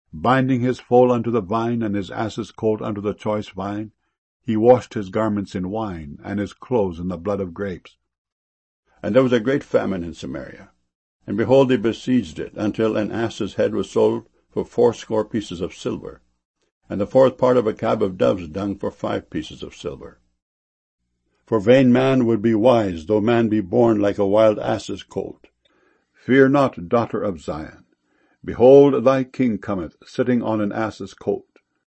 Binding his foal unto the vine, and his ass's colt unto the choice vine, he washed his garments in wine, and his clothes in the blood of grapes. And there was a great famine in Samaria. And behold, they besieged it, until an ass's head was sold for 80 pieces of silver, and the 4th part of a cab of dove's dung for 5 pieces of silver. For vain man would be wise, though man be born like a wild ass's colt. Fear not, daughter of Zion. Behold, thy king cometh, sitting on an ass's colt,